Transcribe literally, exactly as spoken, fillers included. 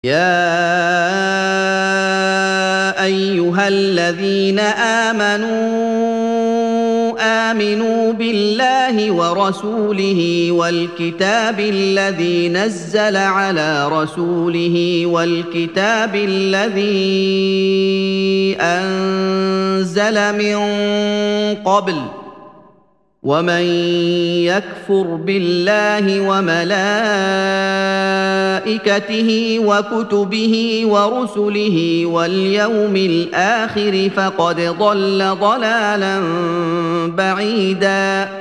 يا ايها الذين امنوا امنوا بالله ورسوله والكتاب الذي نزل على رسوله والكتاب الذي انزل من قبل ومن يكفر بالله وملائكته وكتبه ورسله واليوم الآخر فقد ضل ضلالا بعيدا